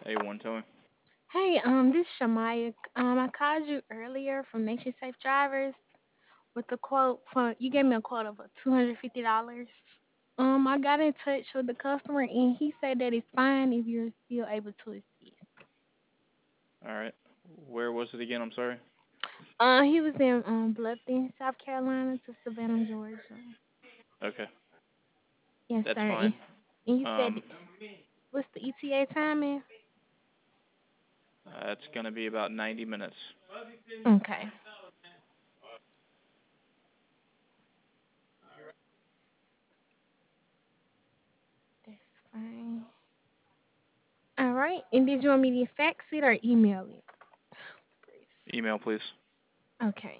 A1 Towing. Hey, this is Shamaya. I called you earlier from Nation Safe Drivers with the quote for you gave me a quote of $250. I got in touch with the customer and he said that it's fine if you're still able to assist. All right. Where was it again? I'm sorry. He was in Bluffton, South Carolina to Savannah, Georgia. Okay, Yes, that's sir. fine. And you said Um, what's the ETA timing? it's gonna be about 90 minutes. Okay, that's fine. All right. And did you want me to fax it or email it? Email, please. Okay.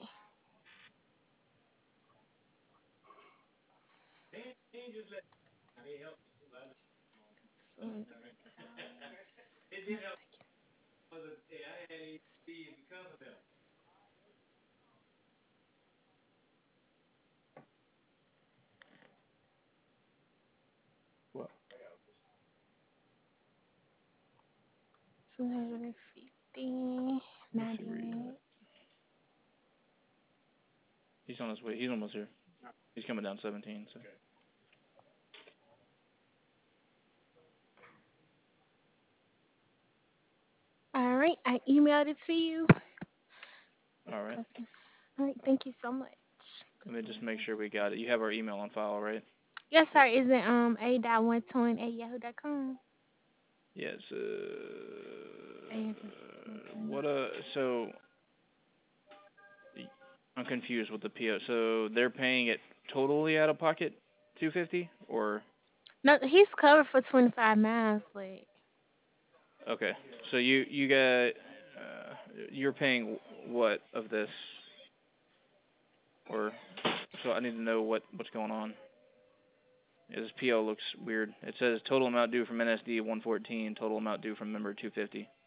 So, Well, 250, let me see 90 where he's at. minutes. He's on his way. He's almost here. He's coming down 17. So. All right, I emailed it to you. All right. Customer. All right, thank you so much. Let me Customer just make sure service. we got it. You have our email on file, right? Yes, sir. Is it a.120@yahoo.com? Yes. A. What so I'm confused with the PO. So they're paying it totally out of pocket, 250, or No, he's covered for 25 miles. Like, okay. So you got you're paying what of this, or so I need to know what's going on. Yeah, this PO looks weird. It says total amount due from NSD 114, total amount due from member 250.